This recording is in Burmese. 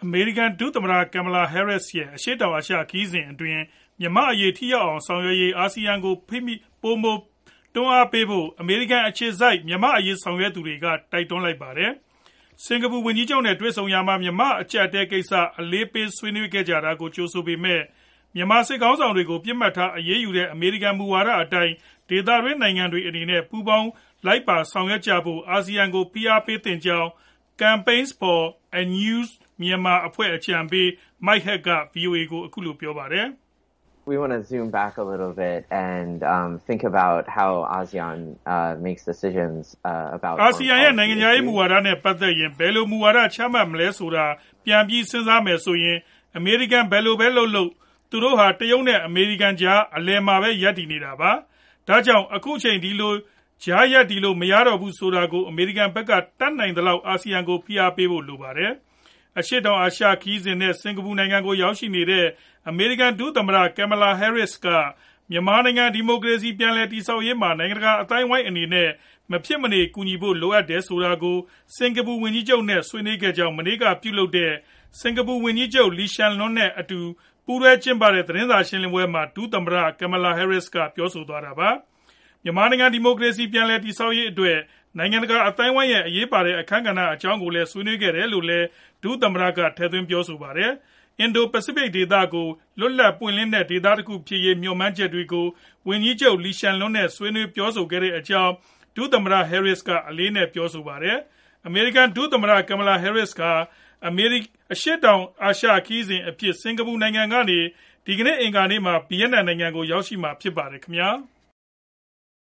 အမေရိကန်ဒုသမ္မတ Kamala Harris ရဲ့အရှေ့တောင်အာရှခရီးစဉ်အတွင်းမြန်မာ့အရေးထိရောက်အောင်ဆောင်ရွက်ရေးအာဆီယံကိုပိုမိုတွန်းအားပေးဖို့အမေရိကန်အခြေစိုက်မြန်မာ့အရေးဆောင်ရွက်သူတွေကတိုက်တွန်းလိုက်ပါတယ်။ စင်ကာပူဝန်ကြီးချုပ်နဲ့တွေ့ဆုံရာမှာမြန်မာအကျပ်အတည်းကိစ္စအလေးပေးဆွေးနွေးခဲ့ကြတာကိုကြိုဆိုပေမဲ့မြန်မာစစ်ခေါင်းဆောင်တွေကိုပစ်မှတ်ထားအရေးယူတဲ့အမေရိကန်မူဝါဒအတိုင်းဒေသတွင်းနိုင်ငံတွေအနေနဲ့ပူးပေါင်းလိုက်ပါဆောင်ရွက်ကြဖို့အာဆီယံကိုဖိအားပေးသင့်ကြောင်း Campaign for a New Myanmar အဖွဲ့အကြံပေး Mike Hack က VOA ကိုအခုလိုပြောပါတယ်။ We want to zoom back a little bit and think about how ASEAN makes decisions about အာဆီယံရဲ့နိုင်ငံခြားရေးမူဝါဒနဲ့ပတ်သက်ရင်ဘယ်လိုမူဝါဒချမှတ်မလဲဆိုတာပြန်ပြီးစဉ်းစားမယ်ဆိုရင်အမေရိကန်ဘယ်လိုပဲလုပ်သူတို့ဟာတရုတ်နဲ့အမေရိကန်ကြားအလယ်မှာပဲရပ်တည်နေတာပါ။ဒါကြောင့်အခုချိန်ဒီလိုကြားရပ်ဒီလိုမရတော့ဘူးဆိုတာကိုအမေရိကန်ဘက်ကတတ်နိုင်သလောက်အာဆီယံကိုဖိအားပေးဖို့လိုပါတယ်။အရှေ့တောင်အာရှခရီးစဉ်နဲ့စင်ကာပူနိုင်ငံကိုရောက်ရှိနေတဲ့အမေရိကန်ဒုသမ္မတ Kamala Harris ကမြန်မာနိုင်ငံဒီမိုကရေစီပြန်လည်တည်ဆောက်ရေးမှာနိုင်ငံတကာအသိုင်းအဝိုင်းအနေနဲ့မဖြစ်မနေကူညီဖို့လိုအပ်တယ်ဆိုတာကိုစင်ကာပူဝန်ကြီးချုပ်နဲ့ဆွေးနွေးခဲ့ကြောင်းမနေ့ကပြုလုပ်တဲ့စင်ကာပူဝန်ကြီးချုပ် Lee Hsien Loong နဲ့အတူပူးတွဲကျင်းပတဲ့သတင်းစာရှင်းလင်းပွဲမှာဒုသမ္မတ Kamala Harris ကပြောဆိုသွားတာပါ။မြန်မာနိုင်ငံဒီမိုကရေစီပြန်လည်တည်ဆောက်ရေးအတွက်နိုင်ငံတကာအသိုင်းအဝိုင်းရဲ့အရေးပါတဲ့အခန်းကဏ္ဍအကြောင်းကိုလည်းဆွေးနွေးခဲ့တယ်လို့လည်းဒုသမ္မတကထည့်သွင်းပြောဆိုပါတယ်။ အင်ဒိုပစိဖိတ်ဒေသကိုလွတ်လပ်ပွင့်လင်းတဲ့ဒေသတစ်ခုဖြစ်ရေးမျှော်မှန်းချက်တွေကိုဝန်ကြီးချုပ် Lee Hsien Loong နဲ့ဆွေးနွေးပြောဆိုခဲ့တဲ့အကြောင်းဒုသမ္မတ Harris ကအလေးအနက်ပြောဆိုပါတယ်။ အမေရိကန်ဒုသမ္မတ Kamala Harris က အရှေ့တောင်အာရှခရီးစဉ်အဖြစ်စင်ကာပူနိုင်ငံကနေဒီကနေ့အင်္ဂါနေ့မှာဗီယက်နမ်နိုင်ငံကိုရောက်ရှိမှာဖြစ်ပါတယ်ခင်ဗျာ။